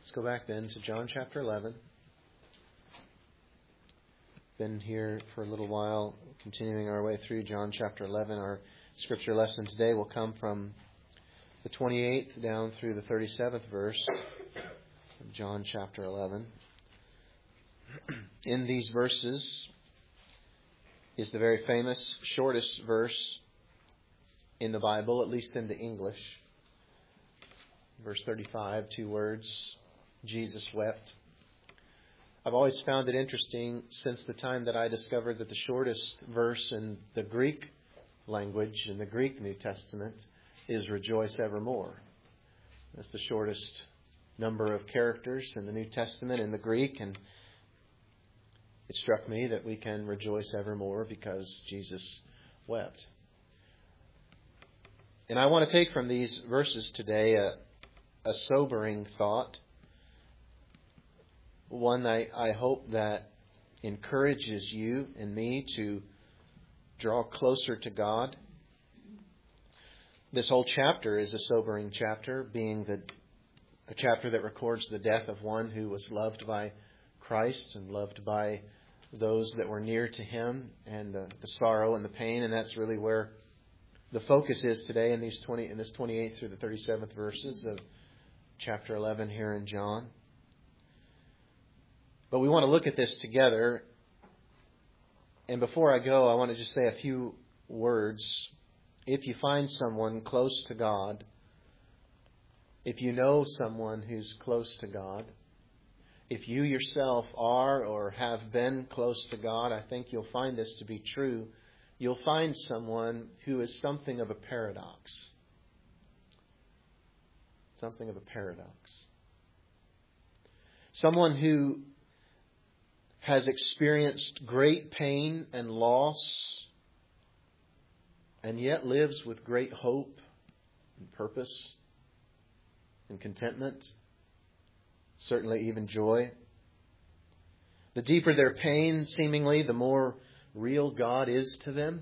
Let's go back then to John chapter 11. Been here for a little while, continuing our way through John chapter 11. Our scripture lesson today will come from the 28th down through the 37th verse of John chapter 11. In these verses is the very famous, shortest verse in the Bible, at least in the English. Verse 35, 2 words, Jesus wept. I've always found it interesting since the time that I discovered that the shortest verse in the Greek language, in the Greek New Testament, is rejoice evermore. That's the shortest number of characters in the New Testament in the Greek, and it struck me that we can rejoice evermore because Jesus wept. And I want to take from these verses today a sobering thought. One I hope that encourages you and me to draw closer to God. This whole chapter is a sobering chapter, being a chapter that records the death of one who was loved by Christ and loved by those that were near to Him, and the sorrow and the pain. And that's really where the focus is today in this 28th through the 37th verses of chapter 11 here in John. But we want to look at this together. And before I go, I want to just say a few words. If you find someone close to God, if you know someone who's close to God, if you yourself are or have been close to God, I think you'll find this to be true. You'll find someone who is something of a paradox. Something of a paradox. Someone who has experienced great pain and loss, and yet lives with great hope and purpose and contentment, certainly even joy. The deeper their pain, seemingly, the more real God is to them.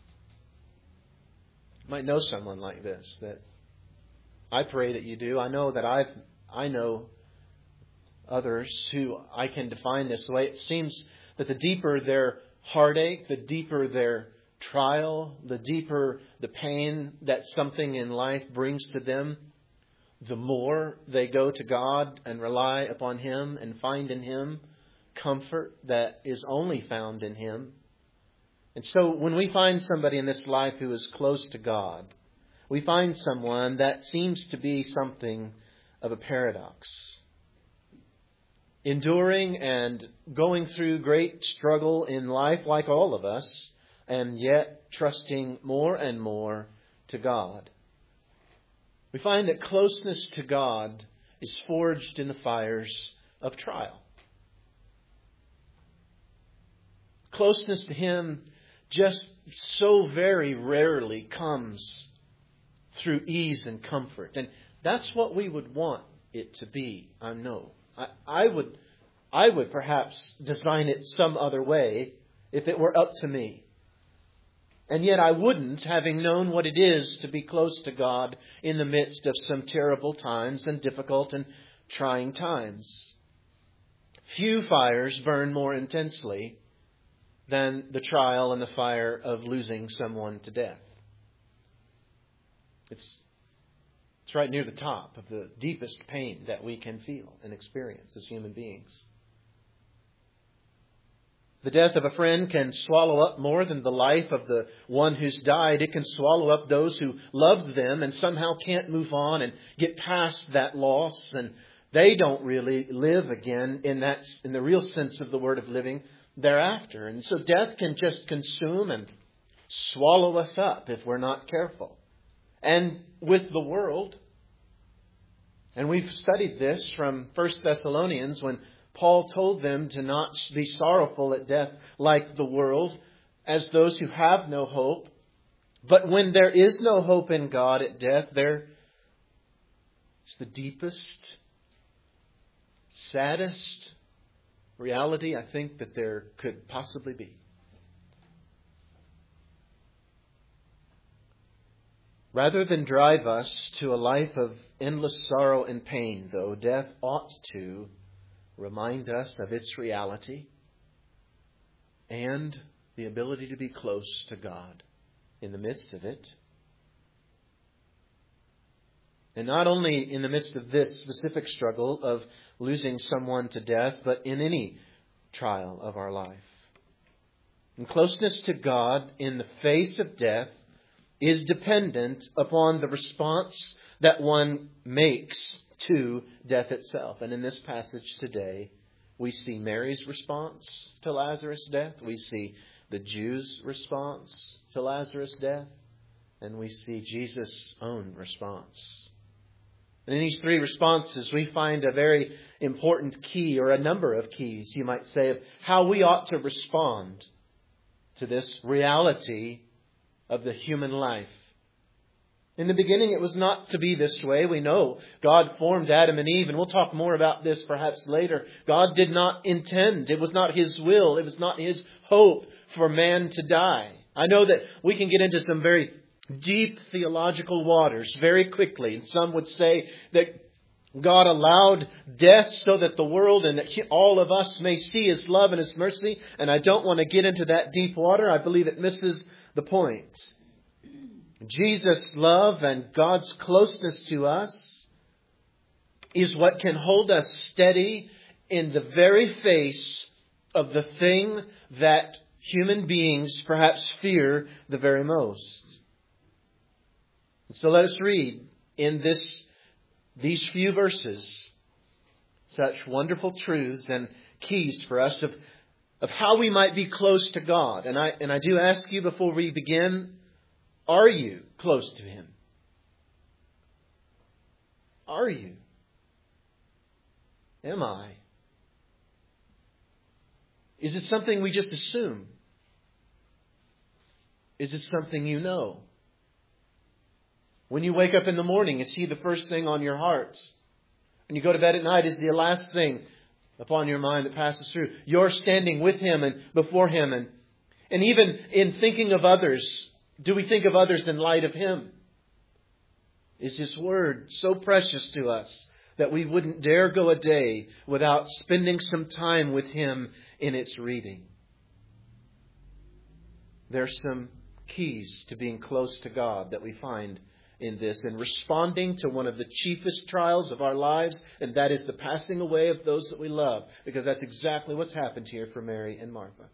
You might know someone like this. That I pray that you do. I know that I know others who I can define this way. It seems that the deeper their heartache, the deeper their trial, the deeper the pain that something in life brings to them, the more they go to God and rely upon Him and find in Him comfort that is only found in Him. And so when we find somebody in this life who is close to God, we find someone that seems to be something of a paradox. Enduring and going through great struggle in life like all of us, and yet trusting more and more to God. We find that closeness to God is forged in the fires of trial. Closeness to Him just so very rarely comes through ease and comfort. And that's what we would want it to be, I know. I would perhaps design it some other way if it were up to me. And yet I wouldn't, having known what it is to be close to God in the midst of some terrible times and difficult and trying times. Few fires burn more intensely than the trial and the fire of losing someone to death. It's right near the top of the deepest pain that we can feel and experience as human beings. The death of a friend can swallow up more than the life of the one who's died. It can swallow up those who loved them and somehow can't move on and get past that loss. And they don't really live again in the real sense of the word of living thereafter. And so death can just consume and swallow us up if we're not careful. And with the world, and we've studied this from 1 Thessalonians when Paul told them to not be sorrowful at death like the world, as those who have no hope. But when there is no hope in God at death, there is the deepest, saddest reality I think that there could possibly be. Rather than drive us to a life of endless sorrow and pain, though, death ought to remind us of its reality and the ability to be close to God in the midst of it. And not only in the midst of this specific struggle of losing someone to death, but in any trial of our life. And closeness to God in the face of death is dependent upon the response that one makes to death itself. And in this passage today, we see Mary's response to Lazarus' death. We see the Jews' response to Lazarus' death. And we see Jesus' own response. And in these three responses, we find a very important key, or a number of keys, you might say, of how we ought to respond to this reality of the human life. In the beginning, it was not to be this way. We know God formed Adam and Eve, and we'll talk more about this perhaps later. God did not intend, it was not His will, it was not His hope for man to die. I know that we can get into some very deep theological waters very quickly. And some would say that God allowed death so that the world and that all of us may see His love and His mercy. And I don't want to get into that deep water. I believe it misses the point. Jesus' love and God's closeness to us is what can hold us steady in the very face of the thing that human beings perhaps fear the very most. So let us read in these few verses such wonderful truths and keys for us of how we might be close to God. And I do ask you before we begin, are you close to Him? Are you? Am I? Is it something we just assume? Is it something you know? When you wake up in the morning, is He the first thing on your heart? When you go to bed at night, is the last thing upon your mind that passes through? You're standing with Him and before Him. And even in thinking of others, do we think of others in light of Him? Is His Word so precious to us that we wouldn't dare go a day without spending some time with Him in its reading? There's some keys to being close to God that we find in this, and responding to one of the chiefest trials of our lives, and that is the passing away of those that we love, because that's exactly what's happened here for Mary and Martha.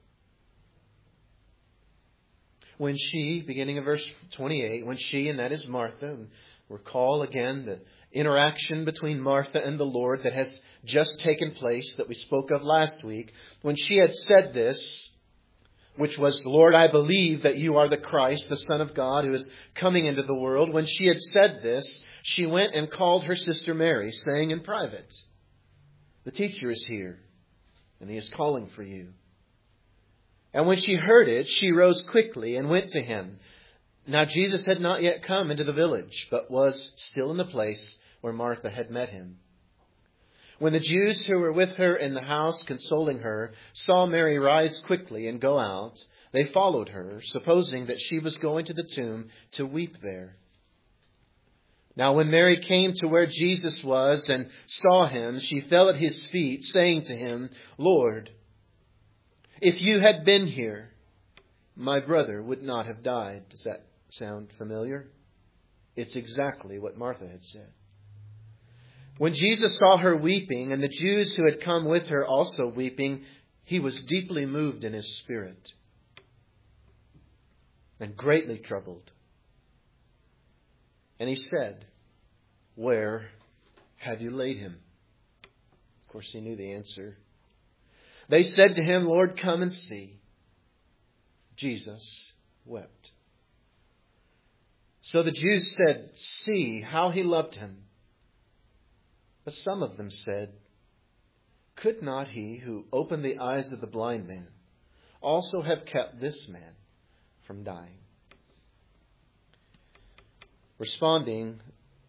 When she, beginning of verse 28, when she, and that is Martha, and recall again the interaction between Martha and the Lord that has just taken place that we spoke of last week, when she had said this, which was, Lord, I believe that you are the Christ, the Son of God, who is coming into the world. When she had said this, she went and called her sister Mary, saying in private, the teacher is here, and He is calling for you. And when she heard it, she rose quickly and went to Him. Now Jesus had not yet come into the village, but was still in the place where Martha had met Him. When the Jews who were with her in the house consoling her saw Mary rise quickly and go out, they followed her, supposing that she was going to the tomb to weep there. Now when Mary came to where Jesus was and saw Him, she fell at His feet, saying to Him, Lord, if you had been here, my brother would not have died. Does that sound familiar? It's exactly what Martha had said. When Jesus saw her weeping, and the Jews who had come with her also weeping, He was deeply moved in His spirit and greatly troubled. And He said, Where have you laid Him? Of course, He knew the answer. They said to Him, Lord, come and see. Jesus wept. So the Jews said, See how He loved Him. But some of them said, Could not He who opened the eyes of the blind man also have kept this man from dying? Responding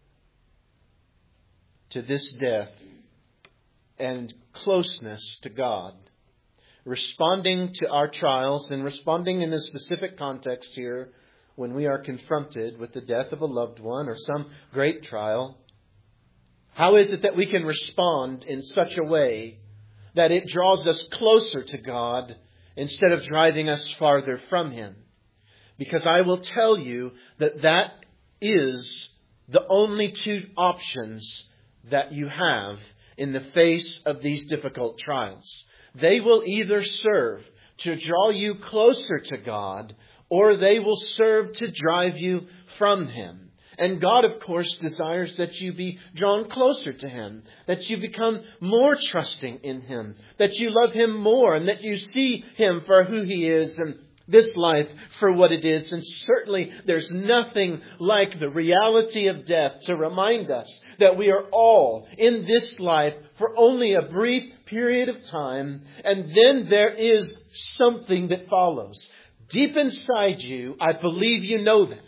to this death and closeness to God, responding to our trials and responding in a specific context here when we are confronted with the death of a loved one or some great trial, how is it that we can respond in such a way that it draws us closer to God instead of driving us farther from Him? Because I will tell you that that is the only two options that you have in the face of these difficult trials. They will either serve to draw you closer to God, or they will serve to drive you from Him. And God, of course, desires that you be drawn closer to Him, that you become more trusting in Him, that you love Him more, and that you see Him for who He is and this life for what it is. And certainly there's nothing like the reality of death to remind us that we are all in this life for only a brief period of time, and then there is something that follows. Deep inside you, I believe you know that.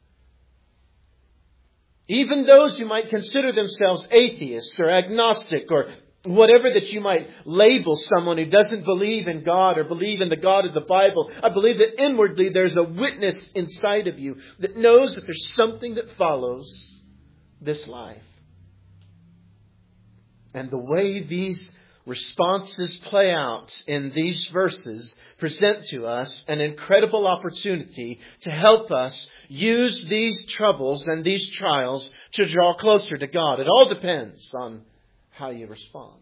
Even those who might consider themselves atheists or agnostic or whatever that you might label someone who doesn't believe in God or believe in the God of the Bible, I believe that inwardly there's a witness inside of you that knows that there's something that follows this life. And the way these responses play out in these verses present to us an incredible opportunity to help us use these troubles and these trials to draw closer to God. It all depends on how you respond.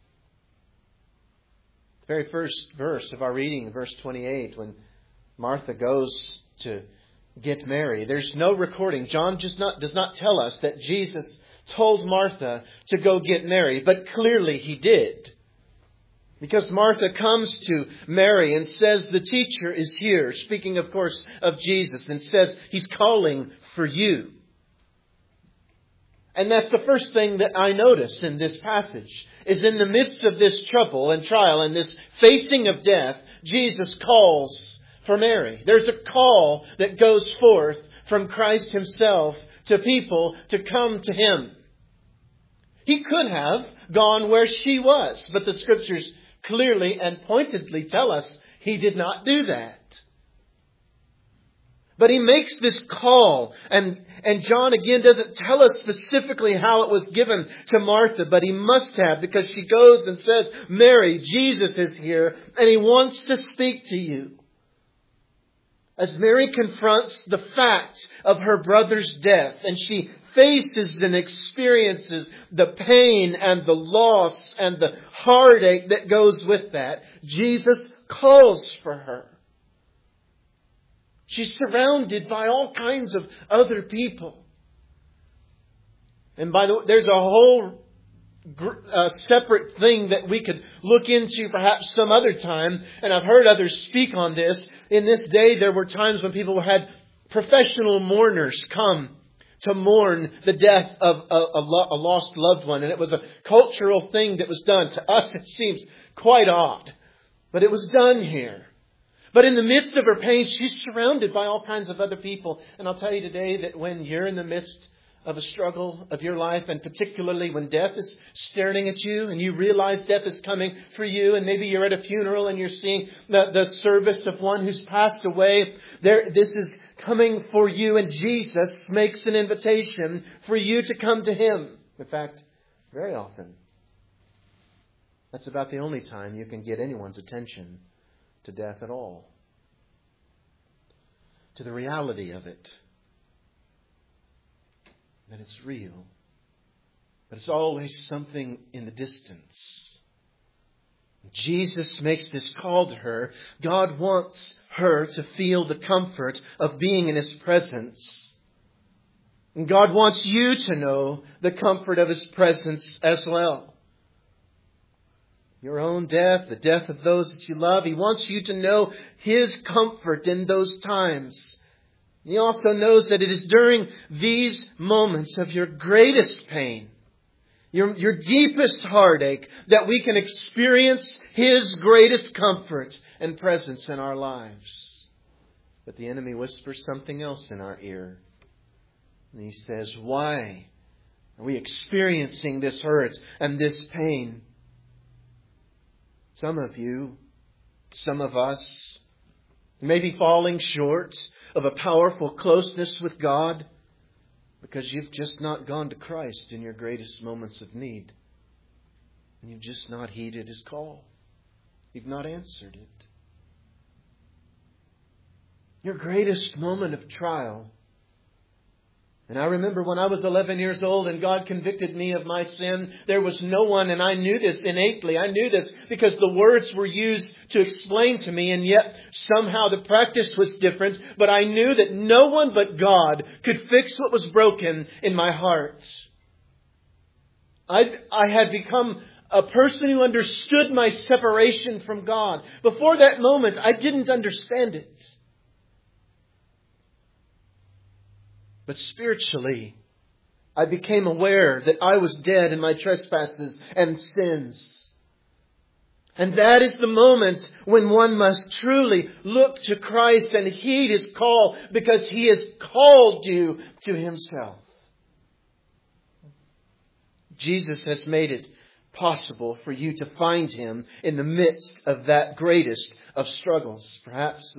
The very first verse of our reading, verse 28, when Martha goes to get Mary, there's no recording. John does not tell us that Jesus told Martha to go get Mary, but clearly He did. Because Martha comes to Mary and says, the teacher is here, speaking of course of Jesus, and says, He's calling for you. And that's the first thing that I notice in this passage, is in the midst of this trouble and trial and this facing of death, Jesus calls for Mary. There's a call that goes forth from Christ Himself to people to come to Him. He could have gone where she was, but the Scriptures clearly and pointedly tell us He did not do that. But He makes this call, and John again doesn't tell us specifically how it was given to Martha, but he must have, because she goes and says, Mary, Jesus is here, and He wants to speak to you. As Mary confronts the fact of her brother's death, and she faces and experiences the pain and the loss and the heartache that goes with that, Jesus calls for her. She's surrounded by all kinds of other people. And by the way, there's a whole separate thing that we could look into perhaps some other time. And I've heard others speak on this. In this day, there were times when people had professional mourners come to mourn the death of a lost loved one. And it was a cultural thing that was done. To us, it seems quite odd. But it was done here. But in the midst of her pain, she's surrounded by all kinds of other people. And I'll tell you today that when you're in the midst of a struggle of your life, and particularly when death is staring at you and you realize death is coming for you, and maybe you're at a funeral and you're seeing the service of one who's passed away, this is coming for you, and Jesus makes an invitation for you to come to Him. In fact, very often, that's about the only time you can get anyone's attention to death at all. To the reality of it. That it's real. But it's always something in the distance. Jesus makes this call to her. God wants her to feel the comfort of being in His presence. And God wants you to know the comfort of His presence as well. Your own death, the death of those that you love. He wants you to know His comfort in those times. He also knows that it is during these moments of your greatest pain, your deepest heartache, that we can experience His greatest comfort and presence in our lives. But the enemy whispers something else in our ear. And he says, why are we experiencing this hurt and this pain? Some of you, some of us, may be falling short of a powerful closeness with God? Because you've just not gone to Christ in your greatest moments of need. And you've just not heeded His call. You've not answered it. Your greatest moment of trial. And I remember when I was 11 years old and God convicted me of my sin, there was no one, and I knew this innately. I knew this because the words were used to explain to me, and yet somehow the practice was different. But I knew that no one but God could fix what was broken in my heart. I had become a person who understood my separation from God. Before that moment, I didn't understand it. But spiritually, I became aware that I was dead in my trespasses and sins. And that is the moment when one must truly look to Christ and heed His call, because He has called you to Himself. Jesus has made it possible for you to find Him in the midst of that greatest of struggles. Perhaps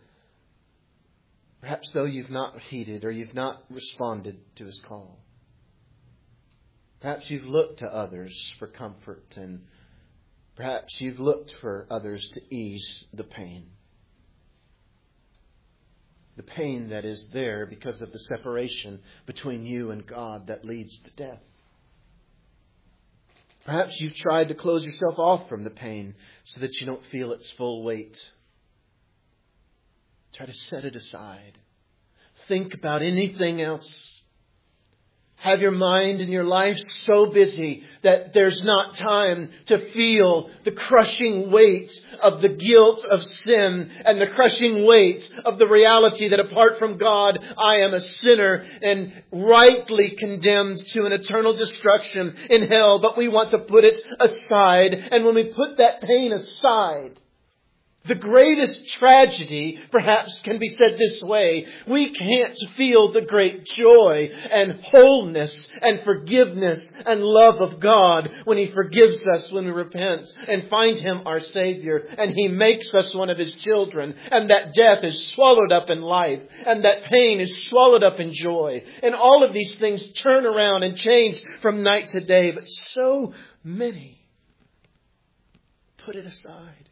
though you've not heeded or you've not responded to His call. Perhaps you've looked to others for comfort, and perhaps you've looked for others to ease the pain. The pain that is there because of the separation between you and God that leads to death. Perhaps you've tried to close yourself off from the pain so that you don't feel its full weight. Try to set it aside. Think about anything else. Have your mind and your life so busy that there's not time to feel the crushing weight of the guilt of sin and the crushing weight of the reality that apart from God, I am a sinner and rightly condemned to an eternal destruction in hell. But we want to put it aside. And when we put that pain aside, the greatest tragedy, perhaps, can be said this way. We can't feel the great joy and wholeness and forgiveness and love of God when He forgives us when we repent and find Him our Savior, and He makes us one of His children, and that death is swallowed up in life, and that pain is swallowed up in joy. And all of these things turn around and change from night to day, but so many put it aside.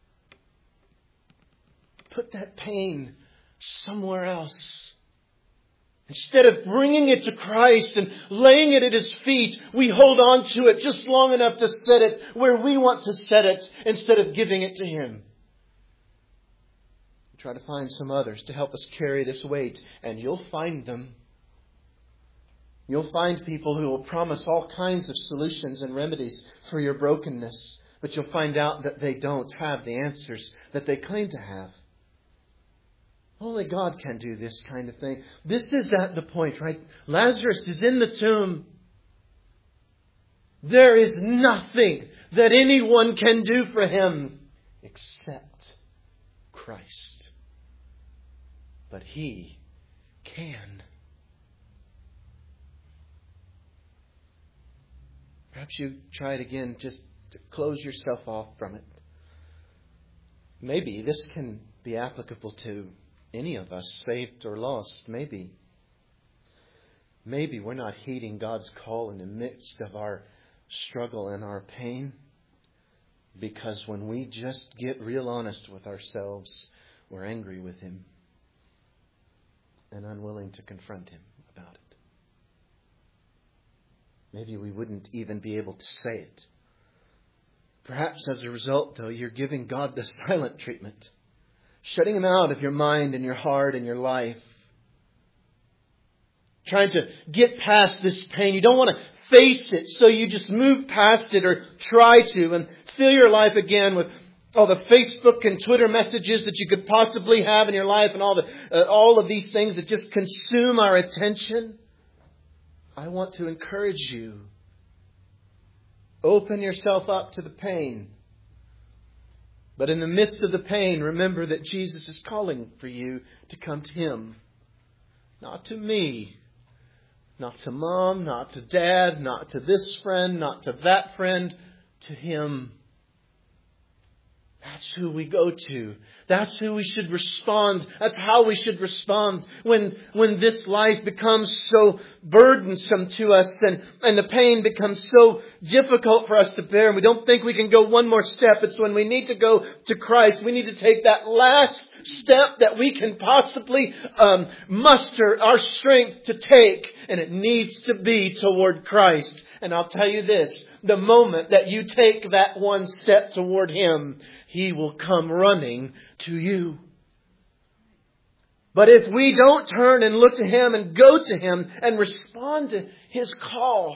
Put that pain somewhere else. Instead of bringing it to Christ and laying it at His feet, we hold on to it just long enough to set it where we want to set it instead of giving it to Him. Try to find some others to help us carry this weight, and you'll find them. You'll find people who will promise all kinds of solutions and remedies for your brokenness, but you'll find out that they don't have the answers that they claim to have. Only God can do this kind of thing. This is at the point, right? Lazarus is in the tomb. There is nothing that anyone can do for him except Christ. But He can. Perhaps you try it again just to close yourself off from it. Maybe this can be applicable to any of us, saved or lost. Maybe we're not heeding God's call in the midst of our struggle and our pain, because when we just get real honest with ourselves, we're angry with Him and unwilling to confront Him about it. Maybe we wouldn't even be able to say it. Perhaps as a result, though, you're giving God the silent treatment. Shutting Him out of your mind and your heart and your life. Trying to get past this pain. You don't want to face it, so you just move past it or try to and fill your life again with all the Facebook and Twitter messages that you could possibly have in your life and all of these things that just consume our attention. I want to encourage you. Open yourself up to the pain. But in the midst of the pain, remember that Jesus is calling for you to come to Him. Not to me. Not to Mom, not to Dad, not to this friend, not to that friend. To Him. That's who we go to. That's who we should respond. That's how we should respond when this life becomes so burdensome to us and the pain becomes so difficult for us to bear and we don't think we can go one more step. It's when we need to go to Christ. We need to take that last step that we can possibly muster our strength to take, and it needs to be toward Christ. And I'll tell you this, the moment that you take that one step toward Him, He will come running to you. But if we don't turn and look to Him and go to Him and respond to His call,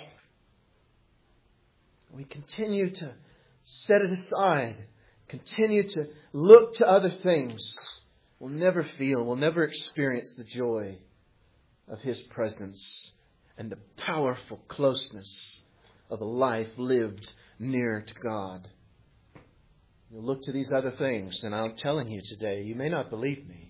we continue to set it aside, continue to look to other things, we'll never feel, we'll never experience the joy of His presence and the powerful closeness of a life lived near to God. You'll look to these other things, and I'm telling you today, you may not believe me.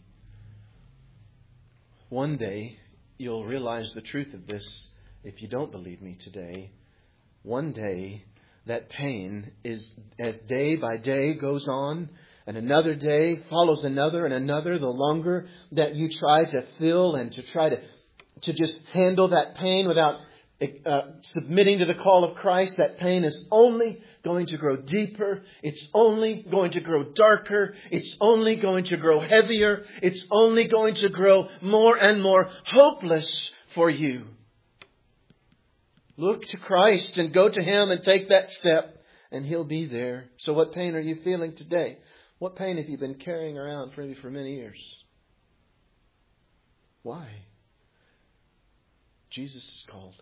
One day, you'll realize the truth of this if you don't believe me today. One day, that pain is, as day by day goes on, and another day follows another and another, the longer that you try to fill and to try to just handle that pain without submitting to the call of Christ, that pain is only going to grow deeper. It's only going to grow darker. It's only going to grow heavier. It's only going to grow more and more hopeless for you. Look to Christ and go to Him and take that step, and He'll be there. So what pain are you feeling today? What pain have you been carrying around maybe for many years? Why? Jesus is called.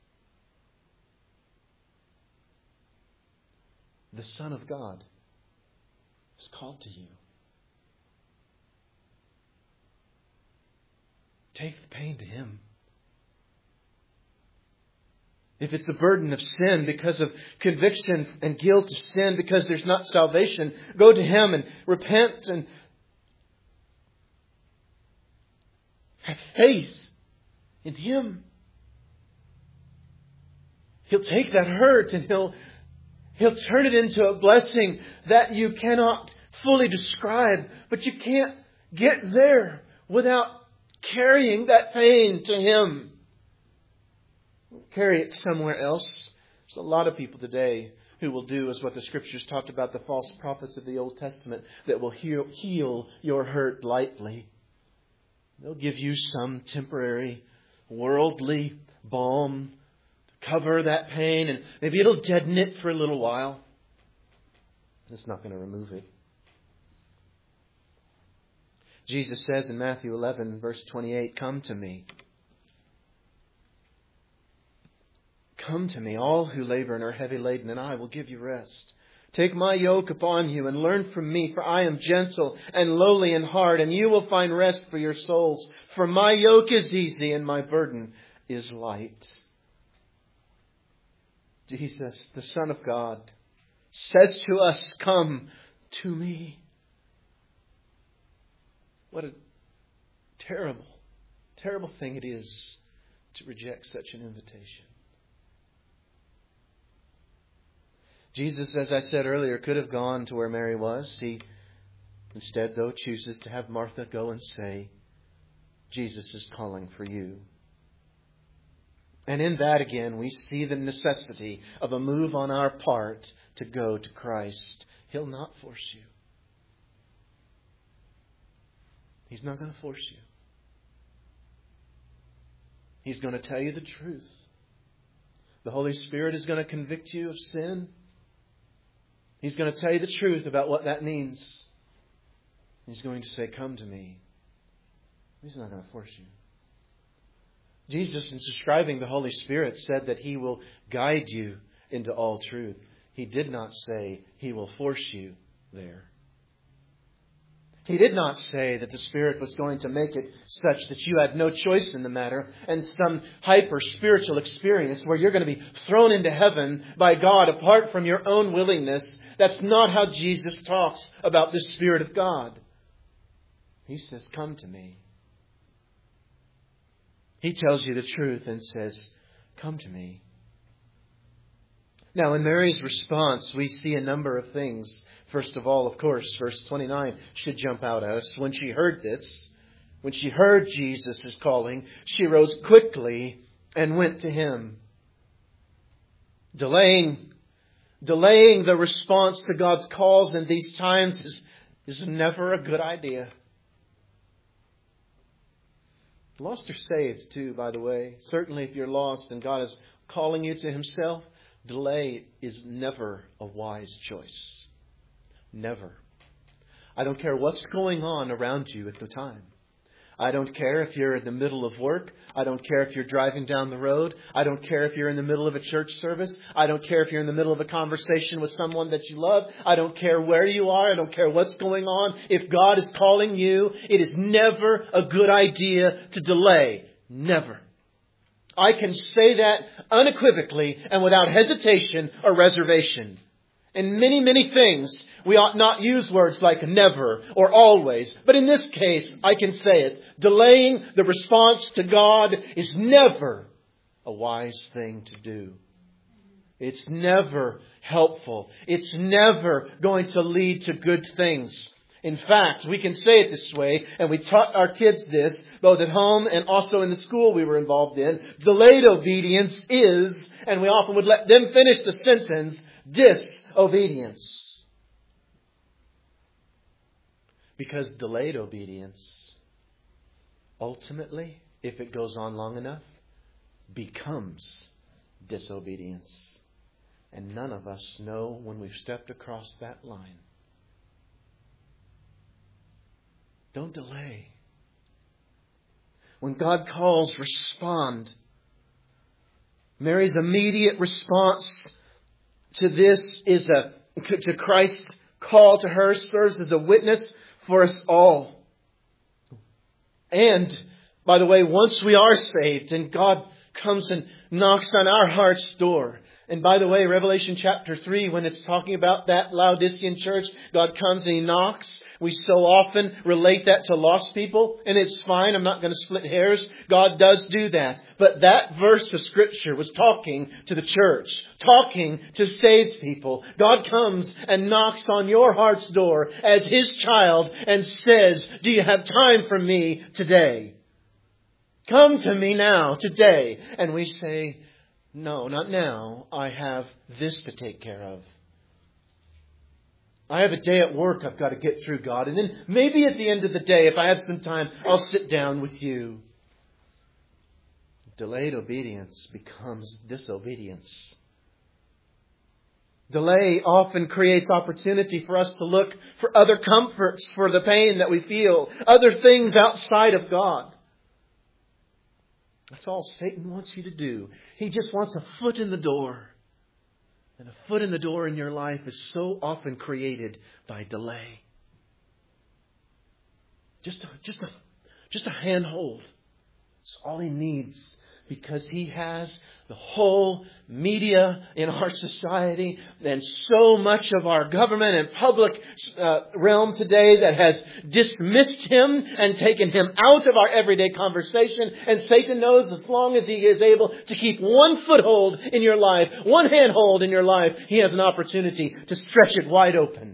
The Son of God is called to you. Take the pain to Him. If it's a burden of sin because of conviction and guilt of sin because there's not salvation, go to Him and repent and have faith in Him. He'll take that hurt and He'll turn it into a blessing that you cannot fully describe. But you can't get there without carrying that pain to Him. Carry it somewhere else. There's a lot of people today who will do as what the Scriptures talked about, the false prophets of the Old Testament, that will heal your hurt lightly. They'll give you some temporary worldly balm to cover that pain, and maybe it'll deaden it for a little while. It's not going to remove it. Jesus says in Matthew 11, verse 28, "Come to me. Come to me, all who labor and are heavy laden, and I will give you rest. Take my yoke upon you and learn from me, for I am gentle and lowly in heart, and you will find rest for your souls. For my yoke is easy and my burden is light." Jesus, the Son of God, says to us, "Come to me." What a terrible, terrible thing it is to reject such an invitation. Jesus, as I said earlier, could have gone to where Mary was. He instead, though, chooses to have Martha go and say, "Jesus is calling for you." And in that, again, we see the necessity of a move on our part to go to Christ. He'll not force you. He's not going to force you. He's going to tell you the truth. The Holy Spirit is going to convict you of sin. He's going to tell you the truth about what that means. He's going to say, "Come to me." He's not going to force you. Jesus, in describing the Holy Spirit, said that He will guide you into all truth. He did not say He will force you there. He did not say that the Spirit was going to make it such that you had no choice in the matter and some hyper-spiritual experience where you're going to be thrown into heaven by God apart from your own willingness. That's not how Jesus talks about the Spirit of God. He says, "Come to me." He tells you the truth and says, "Come to me." Now, in Mary's response, we see a number of things. First of all, of course, verse 29 should jump out at us. When she heard this, when she heard Jesus' calling, she rose quickly and went to him. Delaying the response to God's calls in these times is never a good idea. Lost or saved too, by the way. Certainly if you're lost and God is calling you to Himself, delay is never a wise choice. Never. I don't care what's going on around you at the time. I don't care if you're in the middle of work. I don't care if you're driving down the road. I don't care if you're in the middle of a church service. I don't care if you're in the middle of a conversation with someone that you love. I don't care where you are. I don't care what's going on. If God is calling you, it is never a good idea to delay. Never. I can say that unequivocally and without hesitation or reservation. In many, many things, we ought not use words like never or always. But in this case, I can say it. Delaying the response to God is never a wise thing to do. It's never helpful. It's never going to lead to good things. In fact, we can say it this way, and we taught our kids this, both at home and also in the school we were involved in. Delayed obedience is, and we often would let them finish the sentence, disobedience. Because delayed obedience, ultimately, if it goes on long enough, becomes disobedience. And none of us know when we've stepped across that line. Don't delay. When God calls, respond. Mary's immediate response to this to Christ's call to her serves as a witness for us all. And, by the way, once we are saved and God comes and knocks on our heart's door. And by the way, Revelation chapter 3, when it's talking about that Laodicean church, God comes and He knocks. We so often relate that to lost people, and it's fine. I'm not going to split hairs. God does do that. But that verse of Scripture was talking to the church, talking to saved people. God comes and knocks on your heart's door as His child and says, do you have time for me today? Come to me now, today. And we say, no, not now. I have this to take care of. I have a day at work I've got to get through, God. And then maybe at the end of the day, if I have some time, I'll sit down with you. Delayed obedience becomes disobedience. Delay often creates opportunity for us to look for other comforts for the pain that we feel, other things outside of God. That's all Satan wants you to do. He just wants a foot in the door. And a foot in the door in your life is so often created by delay. Just a handhold. It's all he needs, because he has the whole media in our society and so much of our government and public realm today that has dismissed him and taken him out of our everyday conversation. And Satan knows as long as he is able to keep one foothold in your life, one handhold in your life, he has an opportunity to stretch it wide open.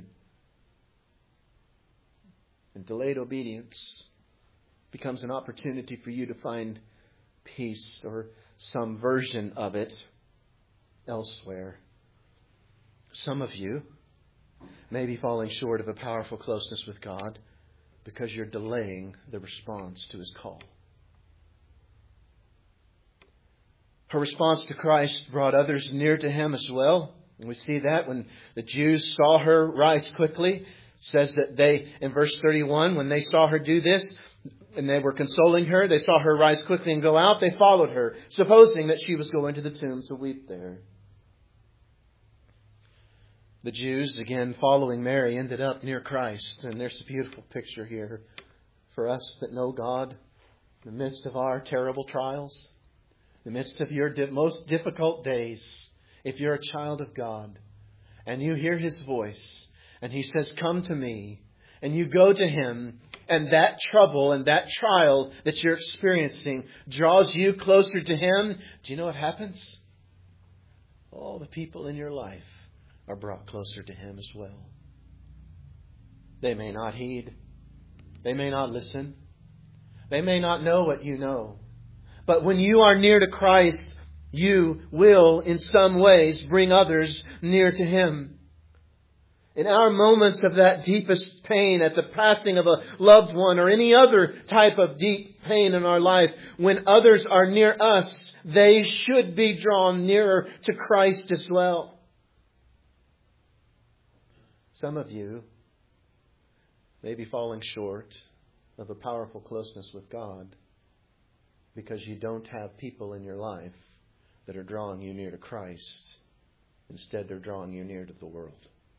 And delayed obedience becomes an opportunity for you to find peace or some version of it elsewhere. Some of you may be falling short of a powerful closeness with God because you're delaying the response to His call. Her response to Christ brought others near to Him as well. And we see that when the Jews saw her rise quickly. It says that they, in verse 31, when they saw her do this, and they were consoling her, they saw her rise quickly and go out, they followed her, supposing that she was going to the tomb to weep there. The Jews, again following Mary, ended up near Christ. And there's a beautiful picture here for us that know God in the midst of our terrible trials, in the midst of your most difficult days. If you're a child of God and you hear His voice and He says, come to me, and you go to Him, and that trouble and that trial that you're experiencing draws you closer to Him, do you know what happens? All the people in your life are brought closer to Him as well. They may not heed. They may not listen. They may not know what you know. But when you are near to Christ, you will, in some ways, bring others near to Him. In our moments of that deepest pain at the passing of a loved one or any other type of deep pain in our life, when others are near us, they should be drawn nearer to Christ as well. Some of you may be falling short of a powerful closeness with God because you don't have people in your life that are drawing you near to Christ. Instead, they're drawing you near to the world.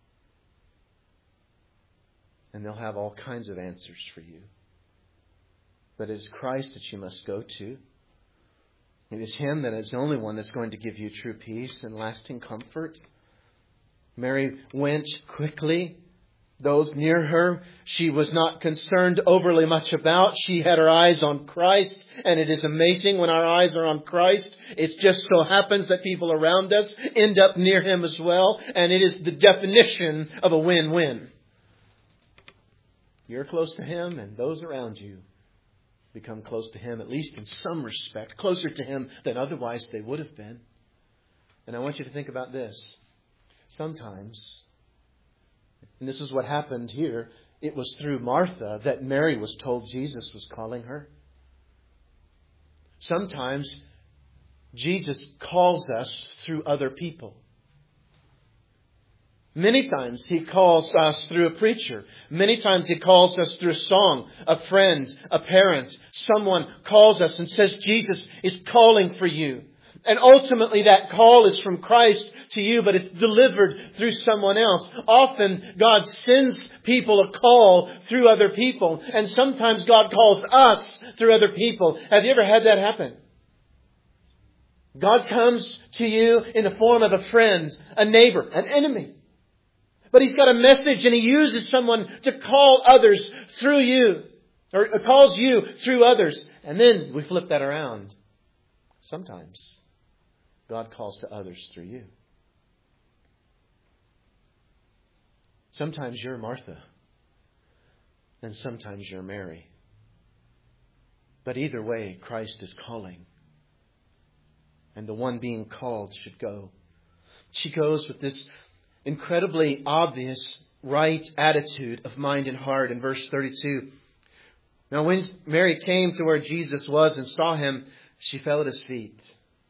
And they'll have all kinds of answers for you. But it is Christ that you must go to. It is Him that is the only one that's going to give you true peace and lasting comfort. Mary went quickly. Those near her, she was not concerned overly much about. She had her eyes on Christ. And it is amazing when our eyes are on Christ. It just so happens that people around us end up near Him as well. And it is the definition of a win-win. You're close to Him, and those around you become close to Him, at least in some respect, closer to Him than otherwise they would have been. And I want you to think about this. Sometimes, and this is what happened here, it was through Martha that Mary was told Jesus was calling her. Sometimes Jesus calls us through other people. Many times He calls us through a preacher. Many times He calls us through a song, a friend, a parent. Someone calls us and says, Jesus is calling for you. And ultimately that call is from Christ to you, but it's delivered through someone else. Often God sends people a call through other people. And sometimes God calls us through other people. Have you ever had that happen? God comes to you in the form of a friend, a neighbor, an enemy. But He's got a message and He uses someone to call others through you. Or calls you through others. And then we flip that around. Sometimes God calls to others through you. Sometimes you're Martha. And sometimes you're Mary. But either way, Christ is calling. And the one being called should go. She goes with this incredibly obvious right attitude of mind and heart in verse 32. Now when Mary came to where Jesus was and saw Him, she fell at His feet.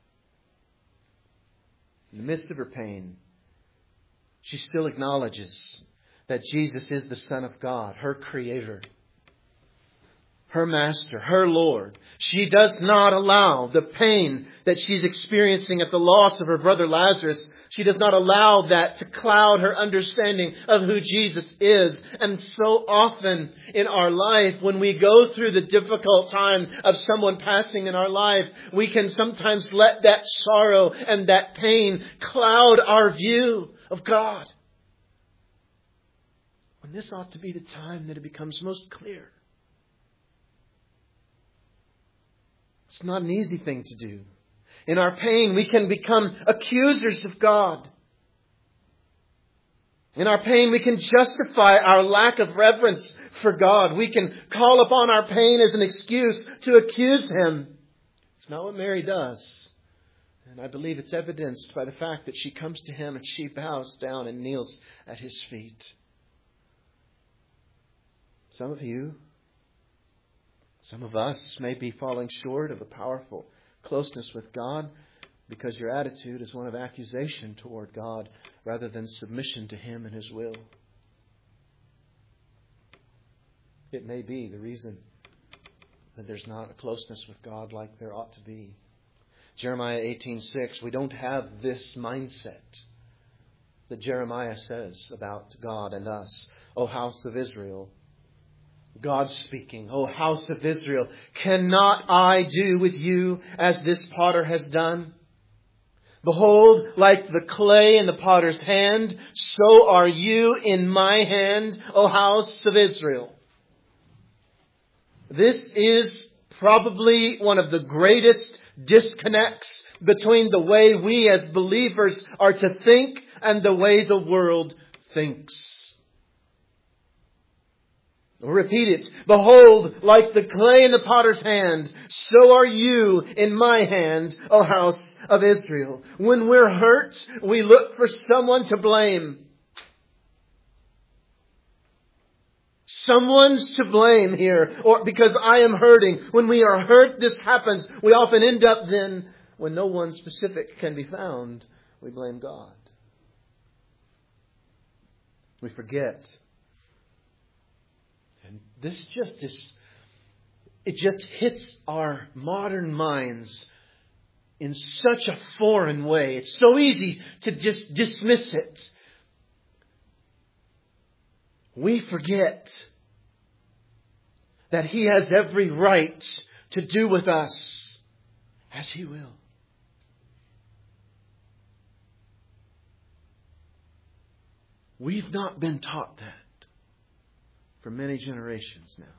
In the midst of her pain, she still acknowledges that Jesus is the Son of God, her Creator, her Master, her Lord. She does not allow the pain that she's experiencing at the loss of her brother Lazarus. She does not allow that to cloud her understanding of who Jesus is. And so often in our life, when we go through the difficult time of someone passing in our life, we can sometimes let that sorrow and that pain cloud our view of God. And this ought to be the time that it becomes most clear. It's not an easy thing to do. In our pain, we can become accusers of God. In our pain, we can justify our lack of reverence for God. We can call upon our pain as an excuse to accuse Him. It's not what Mary does. And I believe it's evidenced by the fact that she comes to Him and she bows down and kneels at His feet. Some of you, some of us may be falling short of a powerful closeness with God because your attitude is one of accusation toward God rather than submission to Him and His will. It may be the reason that there's not a closeness with God like there ought to be. Jeremiah 18:6, we don't have this mindset that Jeremiah says about God and us. O house of Israel, God speaking, O house of Israel, cannot I do with you as this potter has done? Behold, like the clay in the potter's hand, so are you in my hand, O house of Israel. This is probably one of the greatest disconnects between the way we as believers are to think and the way the world thinks. Repeat it. Behold, like the clay in the potter's hand, so are you in my hand, O house of Israel. When we're hurt, we look for someone to blame. Someone's to blame here, or because I am hurting. When we are hurt, this happens. We often end up then, when no one specific can be found, we blame God. We forget. And this it just hits our modern minds in such a foreign way. It's so easy to just dismiss it. We forget that He has every right to do with us as He will. We've not been taught that for many generations now.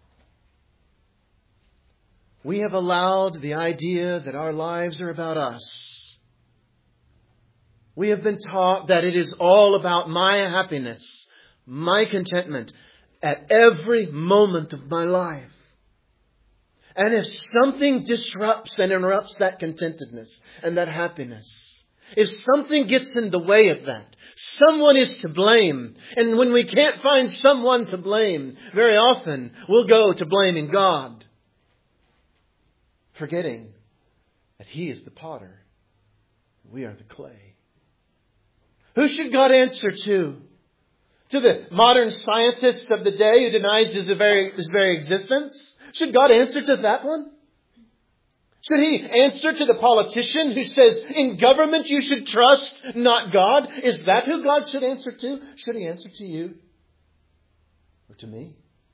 We have allowed the idea that our lives are about us. We have been taught that it is all about my happiness, my contentment at every moment of my life. And if something disrupts and interrupts that contentedness and that happiness, if something gets in the way of that, someone is to blame. And when we can't find someone to blame, very often we'll go to blaming God, forgetting that He is the potter. We are the clay. Who should God answer to? To the modern scientist of the day who denies his very existence? Should God answer to that one? Should He answer to the politician who says, in government you should trust, not God? Is that who God should answer to? Should He answer to you? Or to me?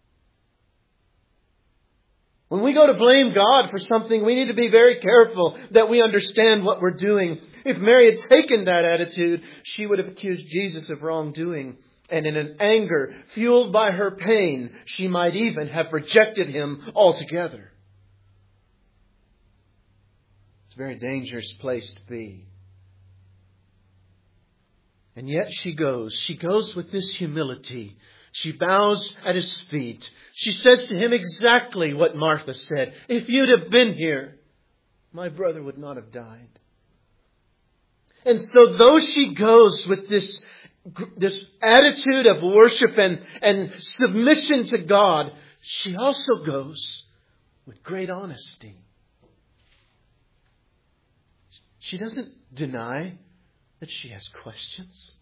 When we go to blame God for something, we need to be very careful that we understand what we're doing. If Mary had taken that attitude, she would have accused Jesus of wrongdoing. And in an anger fueled by her pain, she might even have rejected Him altogether. It's a very dangerous place to be. And yet she goes. She goes with this humility. She bows at His feet. She says to Him exactly what Martha said. If you'd have been here, my brother would not have died. And so though she goes with this attitude of worship and submission to God, she also goes with great honesty. She doesn't deny that she has questions.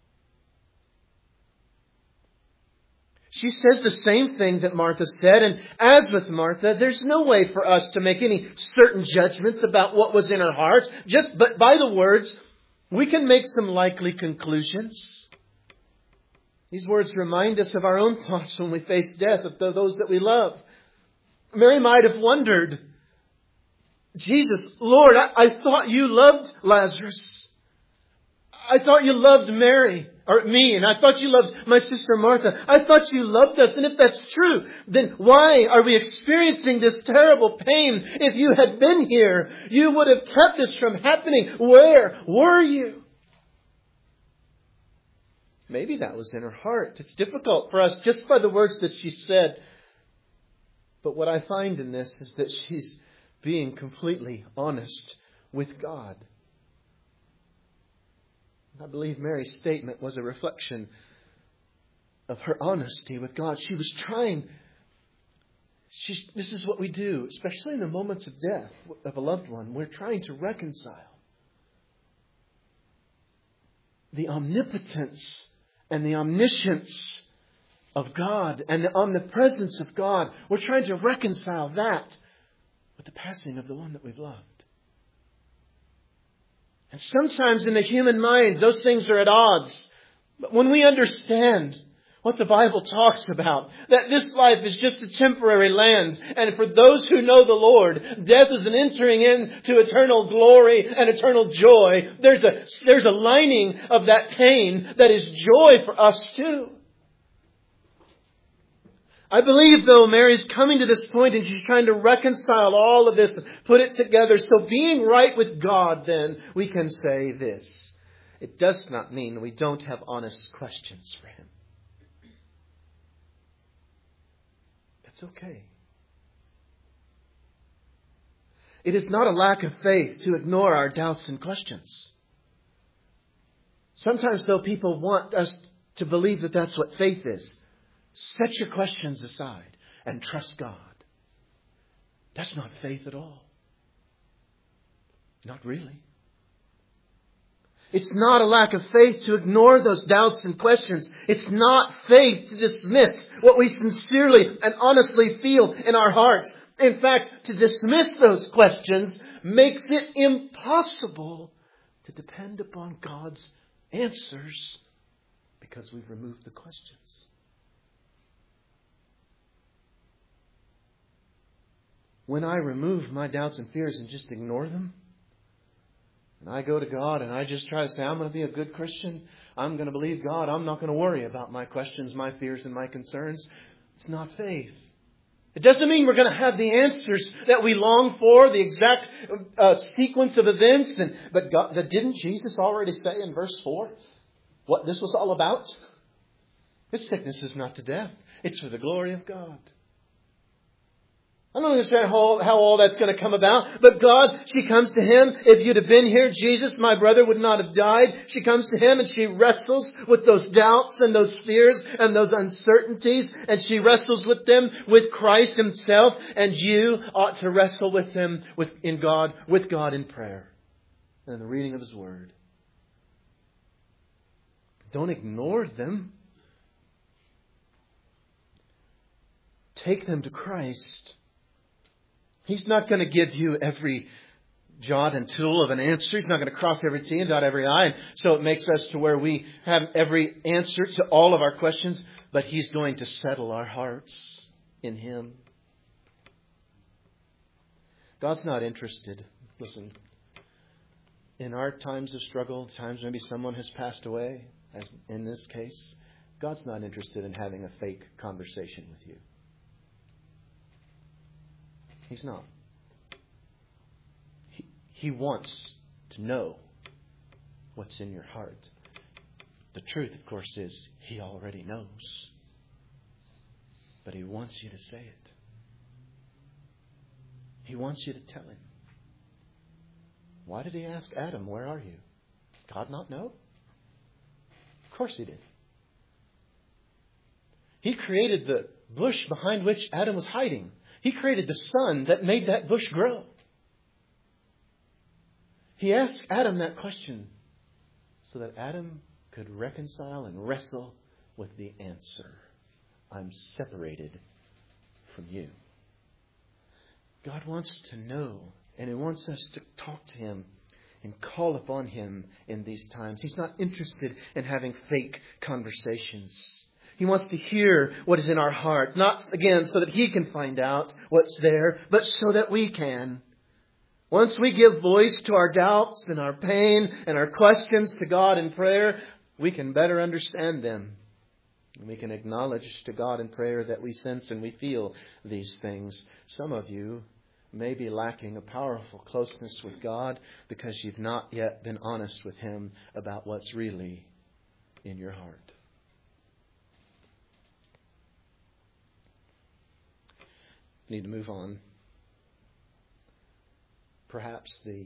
She says the same thing that Martha said, and as with Martha, there's no way for us to make any certain judgments about what was in her heart. But by the words, we can make some likely conclusions. These words remind us of our own thoughts when we face death of those that we love. Mary might have wondered, Jesus, Lord, I thought you loved Lazarus. I thought you loved me, and I thought you loved my sister Martha. I thought you loved us. And if that's true, then why are we experiencing this terrible pain? If you had been here, you would have kept this from happening. Where were you? Maybe that was in her heart. It's difficult for us just by the words that she said. But what I find in this is that she's being completely honest with God. I believe Mary's statement was a reflection of her honesty with God. She was trying. This is what we do, especially in the moments of death of a loved one. We're trying to reconcile the omnipotence and the omniscience of God and the omnipresence of God. We're trying to reconcile that with the passing of the one that we've loved. And sometimes in the human mind, those things are at odds. But when we understand what the Bible talks about, that this life is just a temporary land, and for those who know the Lord, death is an entering into eternal glory and eternal joy. There's a lining of that pain that is joy for us too. I believe, though, Mary's coming to this point and she's trying to reconcile all of this and put it together. So being right with God, then, we can say this. It does not mean we don't have honest questions for Him. It's okay. It is not a lack of faith to ignore our doubts and questions. Sometimes, though, people want us to believe that that's what faith is. Set your questions aside and trust God. That's not faith at all. Not really. It's not a lack of faith to ignore those doubts and questions. It's not faith to dismiss what we sincerely and honestly feel in our hearts. In fact, to dismiss those questions makes it impossible to depend upon God's answers because we've removed the questions. When I remove my doubts and fears and just ignore them, and I go to God and I just try to say, I'm going to be a good Christian. I'm going to believe God. I'm not going to worry about my questions, my fears, and my concerns. It's not faith. It doesn't mean we're going to have the answers that we long for, the exact sequence of events. But didn't Jesus already say in verse 4 what this was all about? This sickness is not to death. It's for the glory of God. I don't understand how all that's going to come about. But God, she comes to Him. If you'd have been here, Jesus, my brother, would not have died. She comes to Him and she wrestles with those doubts and those fears and those uncertainties. And she wrestles with them with Christ Himself. And you ought to wrestle with them with God in prayer and in the reading of His Word. Don't ignore them. Take them to Christ. He's not going to give you every jot and tittle of an answer. He's not going to cross every T and dot every I. And so it makes us to where we have every answer to all of our questions. But He's going to settle our hearts in Him. God's not interested. Listen, in our times of struggle, times maybe someone has passed away, as in this case, God's not interested in having a fake conversation with you. He's not. He wants to know what's in your heart. The truth, of course, is He already knows. But He wants you to say it. He wants you to tell Him. Why did He ask Adam, where are you? Did God not know? Of course He did. He created the bush behind which Adam was hiding. He created the sun that made that bush grow. He asked Adam that question so that Adam could reconcile and wrestle with the answer. I'm separated from you. God wants to know, and He wants us to talk to Him and call upon Him in these times. He's not interested in having fake conversations. He wants to hear what is in our heart. Not, again, so that He can find out what's there, but so that we can. Once we give voice to our doubts and our pain and our questions to God in prayer, we can better understand them. And we can acknowledge to God in prayer that we sense and we feel these things. Some of you may be lacking a powerful closeness with God because you've not yet been honest with Him about what's really in your heart. Need to move on. Perhaps the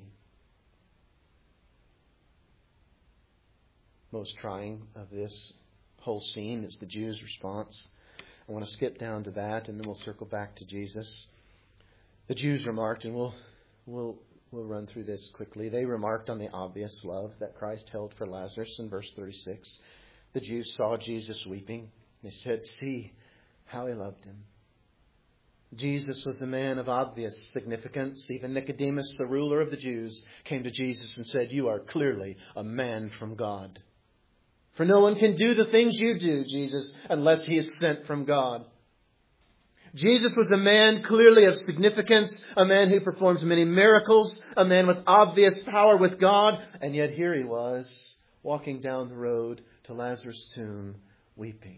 most trying of this whole scene is the Jews' response. I want to skip down to that and then we'll circle back to Jesus. The Jews remarked, and we'll run through this quickly. They remarked on the obvious love that Christ held for Lazarus in verse 36. The Jews saw Jesus weeping. They said, "See how He loved him." Jesus was a man of obvious significance. Even Nicodemus, the ruler of the Jews, came to Jesus and said, "You are clearly a man from God. For no one can do the things you do, Jesus, unless he is sent from God." Jesus was a man clearly of significance, a man who performs many miracles, a man with obvious power with God. And yet here He was, walking down the road to Lazarus' tomb, weeping.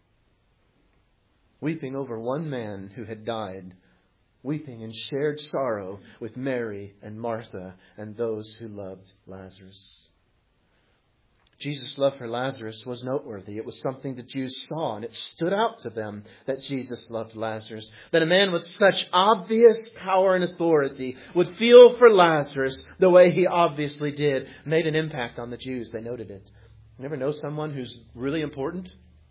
Weeping over one man who had died. Weeping in shared sorrow with Mary and Martha and those who loved Lazarus. Jesus' love for Lazarus was noteworthy. It was something the Jews saw, and it stood out to them that Jesus loved Lazarus. That a man with such obvious power and authority would feel for Lazarus the way he obviously did made an impact on the Jews. They noted it. You ever know someone who's really important?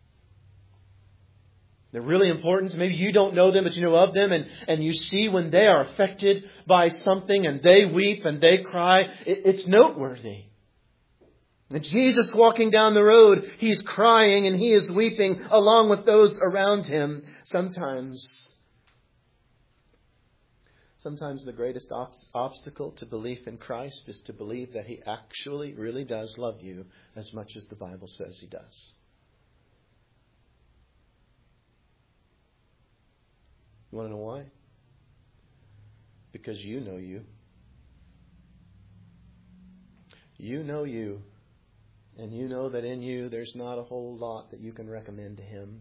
They're really important. Maybe you don't know them, but you know of them. And you see when they are affected by something and they weep and they cry, it's noteworthy. And Jesus walking down the road, He's crying and He is weeping along with those around Him. Sometimes the greatest obstacle to belief in Christ is to believe that He actually really does love you as much as the Bible says He does. You want to know why? Because you know you. You know you. And you know that in you there's not a whole lot that you can recommend to Him.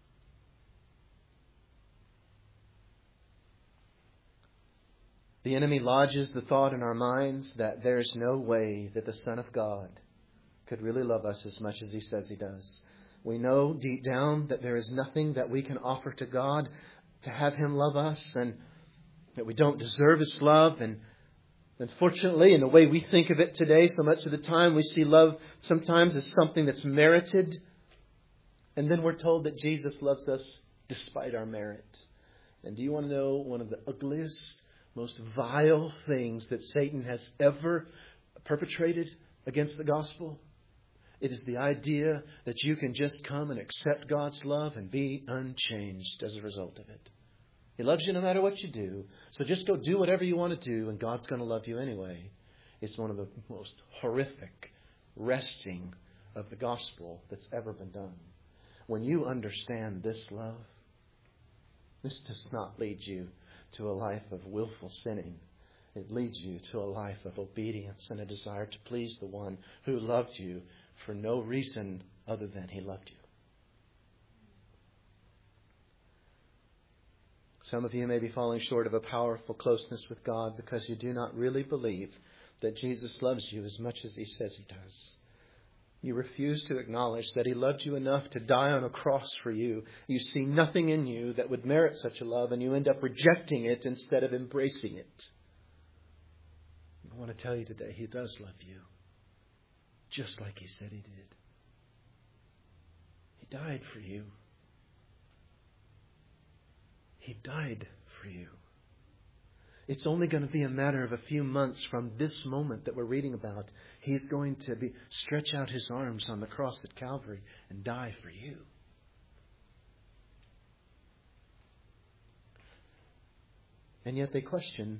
The enemy lodges the thought in our minds that there's no way that the Son of God could really love us as much as He says He does. We know deep down that there is nothing that we can offer to God to have Him love us, and that we don't deserve His love. And unfortunately, in the way we think of it today, so much of the time we see love sometimes as something that's merited. And then we're told that Jesus loves us despite our merit. And do you want to know one of the ugliest, most vile things that Satan has ever perpetrated against the gospel? It is the idea that you can just come and accept God's love and be unchanged as a result of it. He loves you no matter what you do. So just go do whatever you want to do and God's going to love you anyway. It's one of the most horrific wresting of the gospel that's ever been done. When you understand this love, this does not lead you to a life of willful sinning. It leads you to a life of obedience and a desire to please the one who loved you for no reason other than He loved you. Some of you may be falling short of a powerful closeness with God because you do not really believe that Jesus loves you as much as He says He does. You refuse to acknowledge that He loved you enough to die on a cross for you. You see nothing in you that would merit such a love, and you end up rejecting it instead of embracing it. I want to tell you today, He does love you, just like He said He did. He died for you. He died for you. It's only going to be a matter of a few months from this moment that we're reading about. He's going to stretch out His arms on the cross at Calvary and die for you. And yet they questioned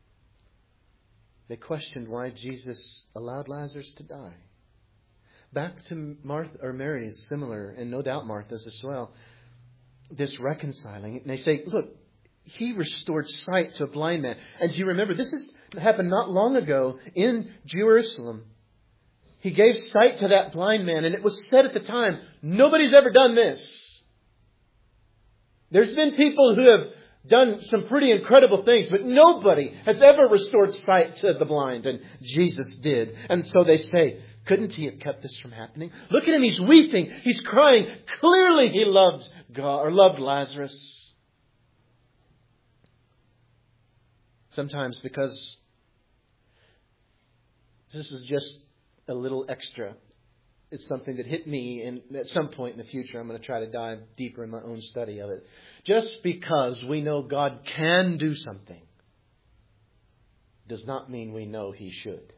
why Jesus allowed Lazarus to die. Back to Martha or Mary is similar, and no doubt Martha's as well. This reconciling. And they say, look, He restored sight to a blind man. And do you remember, this happened not long ago in Jerusalem. He gave sight to that blind man. And it was said at the time, nobody's ever done this. There's been people who have done some pretty incredible things, but nobody has ever restored sight to the blind. And Jesus did. And so they say, couldn't He have kept this from happening? Look at Him. He's weeping. He's crying. Clearly He loved God or loved Lazarus. Sometimes because this is just a little extra. It's something that hit me, and at some point in the future I'm going to try to dive deeper in my own study of it. Just because we know God can do something does not mean we know He should.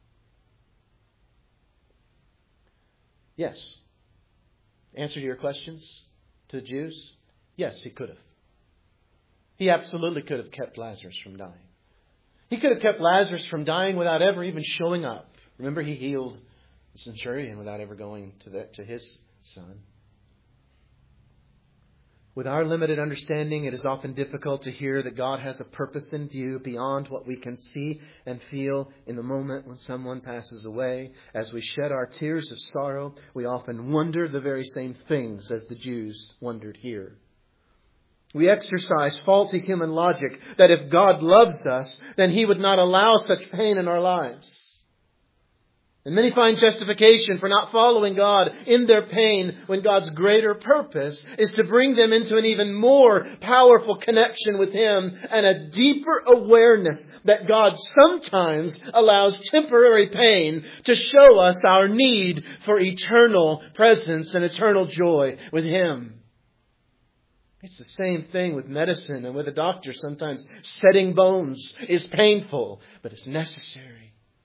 Yes. Answer to your questions to the Jews? Yes, He could have. He absolutely could have kept Lazarus from dying. He could have kept Lazarus from dying without ever even showing up. Remember, He healed the centurion without ever going to his son. With our limited understanding, it is often difficult to hear that God has a purpose in view beyond what we can see and feel in the moment when someone passes away. As we shed our tears of sorrow, we often wonder the very same things as the Jews wondered here. We exercise faulty human logic that if God loves us, then He would not allow such pain in our lives. And many find justification for not following God in their pain when God's greater purpose is to bring them into an even more powerful connection with Him and a deeper awareness that God sometimes allows temporary pain to show us our need for eternal presence and eternal joy with Him. It's the same thing with medicine and with a doctor. Sometimes setting bones is painful, but it's necessary.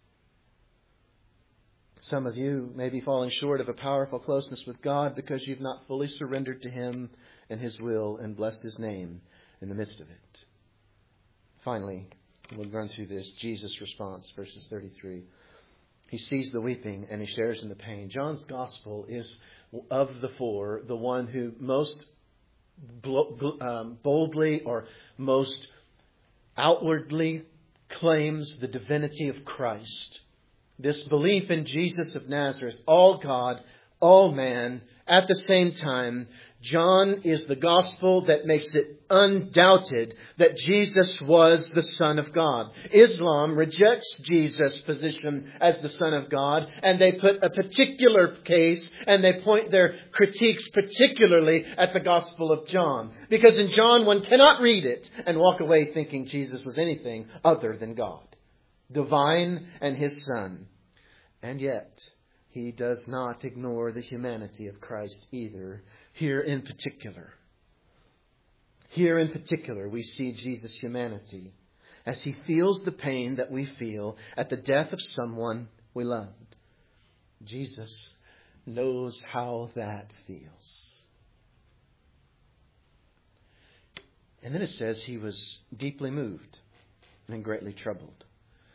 Some of you may be falling short of a powerful closeness with God because you've not fully surrendered to Him and His will and blessed His name in the midst of it. Finally, we'll run through this. Jesus' response, verses 33. He sees the weeping and He shares in the pain. John's Gospel is, of the four, the one who most boldly or most outwardly claims the divinity of Christ. This belief in Jesus of Nazareth, all God, all man, at the same time. John is the gospel that makes it undoubted that Jesus was the Son of God. Islam rejects Jesus' position as the Son of God, and they put a particular case, and they point their critiques particularly at the Gospel of John. Because in John, one cannot read it and walk away thinking Jesus was anything other than God, divine and His Son. And yet, He does not ignore the humanity of Christ either. Here in particular, we see Jesus' humanity as He feels the pain that we feel at the death of someone we loved. Jesus knows how that feels. And then it says He was deeply moved and greatly troubled.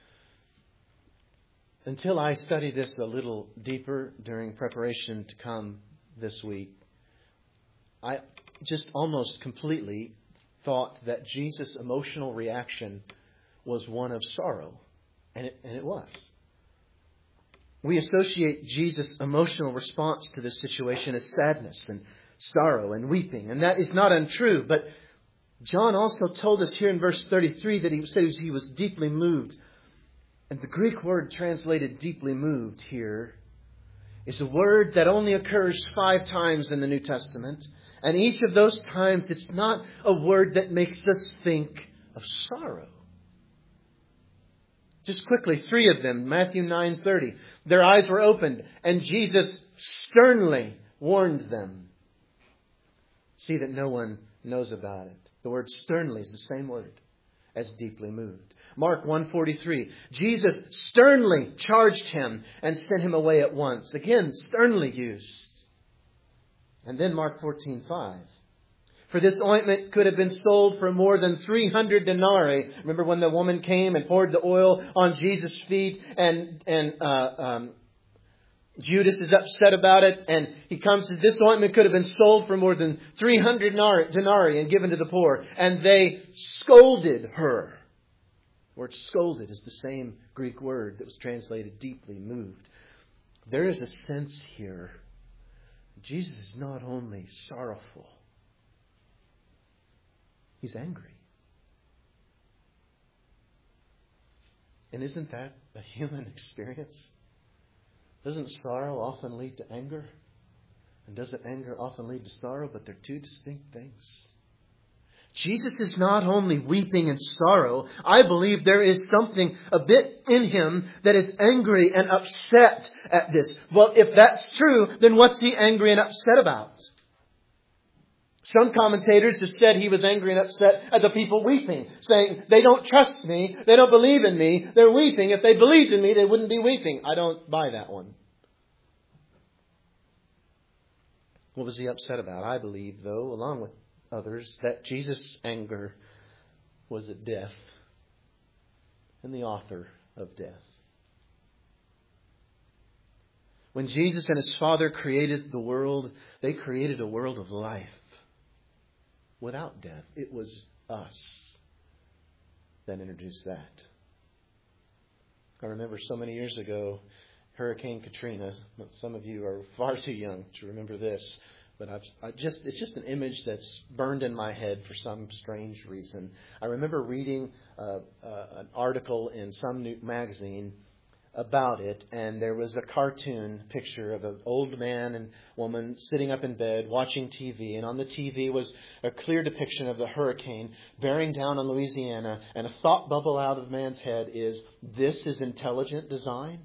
Until I studied this a little deeper during preparation to come this week, I just almost completely thought that Jesus' emotional reaction was one of sorrow. And it was. We associate Jesus' emotional response to this situation as sadness and sorrow and weeping. And that is not untrue. But John also told us here in verse 33 that he said he was deeply moved. And the Greek word translated deeply moved here is a word that only occurs 5 times in the New Testament. And each of those times, it's not a word that makes us think of sorrow. Just quickly, 3 of them. Matthew 9:30. Their eyes were opened, and Jesus sternly warned them. See that no one knows about it. The word sternly is the same word as deeply moved. Mark 1:43. Jesus sternly charged him and sent him away at once. Again, sternly used. And then Mark 14:5. For this ointment could have been sold for more than 300 denarii. Remember when the woman came and poured the oil on Jesus' feet, and Judas is upset about it, and he comes and says, this ointment could have been sold for more than 300 denarii and given to the poor. And they scolded her. The word scolded is the same Greek word that was translated deeply moved. There is a sense here. Jesus is not only sorrowful, He's angry. And isn't that a human experience? Doesn't sorrow often lead to anger? And doesn't anger often lead to sorrow? But they're 2 distinct things. Jesus is not only weeping in sorrow. I believe there is something a bit in Him that is angry and upset at this. Well, if that's true, then what's He angry and upset about? Some commentators have said He was angry and upset at the people weeping, saying, they don't trust me, they don't believe in me, they're weeping. If they believed in me, they wouldn't be weeping. I don't buy that one. What was He upset about? I believe, though, along with others, that Jesus' anger was at death and the author of death. When Jesus and His Father created the world, they created a world of life without death. It was us that introduced that. I remember so many years ago, Hurricane Katrina. Some of you are far too young to remember this. But it's just an image that's burned in my head for some strange reason. I remember reading an article in some new magazine about it, and there was a cartoon picture of an old man and woman sitting up in bed watching TV, and on the TV was a clear depiction of the hurricane bearing down on Louisiana, and a thought bubble out of the man's head is, "This is intelligent design?"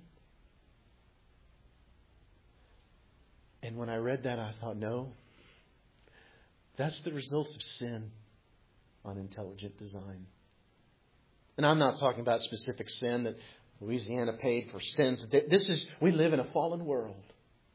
And when I read that, I thought, no, that's the results of sin on intelligent design. And I'm not talking about specific sin that Louisiana paid for sins. We live in a fallen world.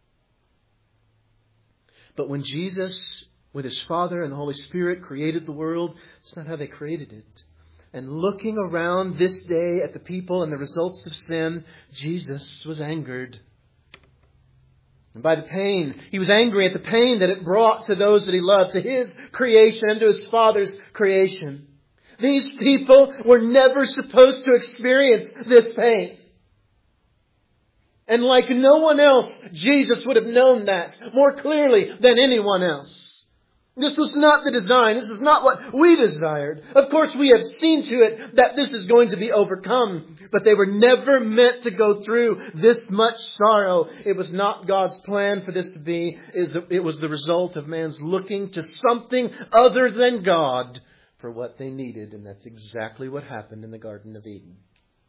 But when Jesus, with His Father and the Holy Spirit, created the world, it's not how they created it. And looking around this day at the people and the results of sin, Jesus was angered. And by the pain, He was angry at the pain that it brought to those that He loved, to His creation and to His Father's creation. These people were never supposed to experience this pain. And like no one else, Jesus would have known that more clearly than anyone else. This was not the design. This is not what we desired. Of course, we have seen to it that this is going to be overcome. But they were never meant to go through this much sorrow. It was not God's plan for this to be. It was the result of man's looking to something other than God for what they needed. And that's exactly what happened in the Garden of Eden.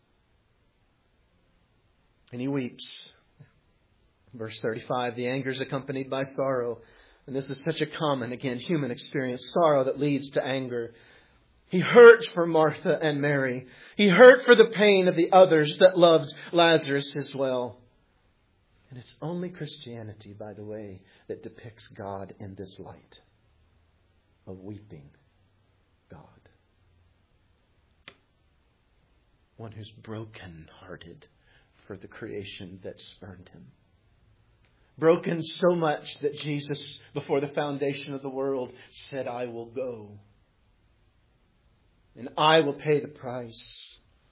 And He weeps. Verse 35, the anger is accompanied by sorrow. And this is such a common, again, human experience. Sorrow that leads to anger. He hurt for Martha and Mary. He hurt for the pain of the others that loved Lazarus as well. And it's only Christianity, by the way, that depicts God in this light. A weeping God. One who's broken-hearted for the creation that spurned Him. Broken so much that Jesus, before the foundation of the world, said, "I will go. And I will pay the price."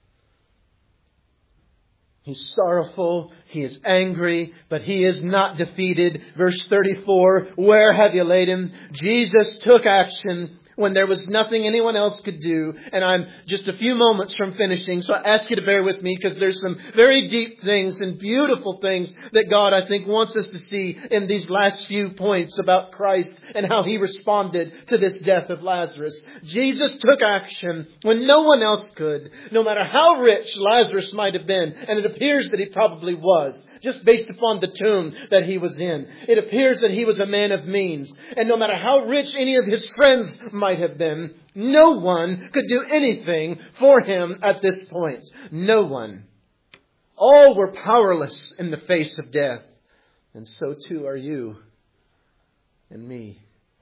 He's sorrowful. He is angry, but He is not defeated. Verse 34, where have you laid Him? Jesus took action when there was nothing anyone else could do. And I'm just a few moments from finishing, so I ask you to bear with me because there's some very deep things and beautiful things that God, I think, wants us to see in these last few points about Christ and how He responded to this death of Lazarus. Jesus took action when no one else could, no matter how rich Lazarus might have been. And it appears that he probably was, just based upon the tomb that he was in. It appears that he was a man of means. And no matter how rich any of his friends might have been, no one could do anything for him at this point. No one. All were powerless in the face of death. And so too are you and me.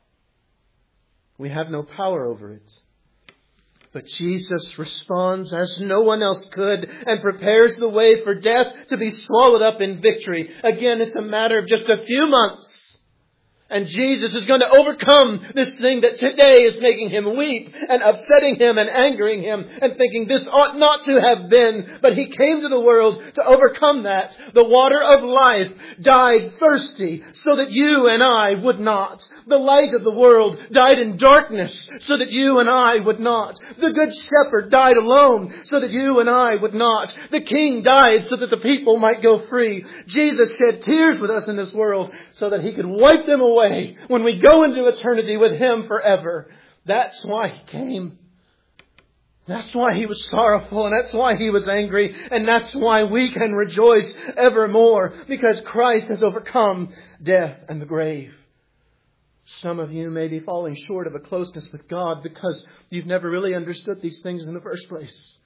We have no power over it. But Jesus responds as no one else could and prepares the way for death to be swallowed up in victory. Again, it's a matter of just a few months. And Jesus is going to overcome this thing that today is making him weep and upsetting him and angering him and thinking this ought not to have been. But He came to the world to overcome that. The water of life died thirsty so that you and I would not. The light of the world died in darkness so that you and I would not. The Good Shepherd died alone so that you and I would not. The King died so that the people might go free. Jesus shed tears with us in this world so that He could wipe them away when we go into eternity with Him forever. That's why He came. That's why He was sorrowful, and that's why He was angry, and that's why we can rejoice evermore, because Christ has overcome death and the grave. Some of you may be falling short of a closeness with God because you've never really understood these things in the first place.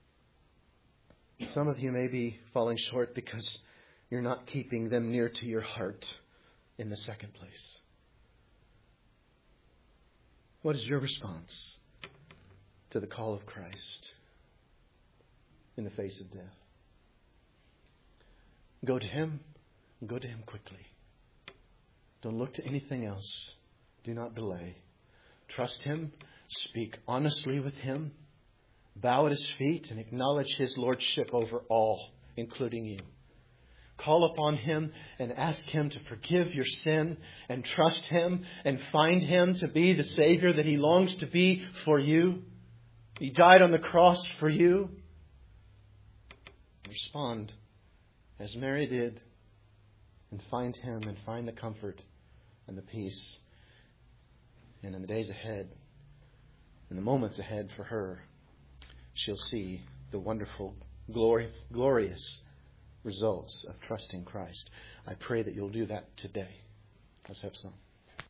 Some of you may be falling short because you're not keeping them near to your heart in the second place. What is your response to the call of Christ in the face of death? Go to Him. Go to Him quickly. Don't look to anything else. Do not delay. Trust Him. Speak honestly with Him. Bow at His feet and acknowledge His lordship over all, including you. Call upon Him and ask Him to forgive your sin and trust Him and find Him to be the Savior that He longs to be for you. He died on the cross for you. Respond as Mary did, and find Him and find the comfort and the peace. And in the days ahead, in the moments ahead for her, she'll see the wonderful, glorious results of trusting Christ. I pray that you'll do that today. Let's have some.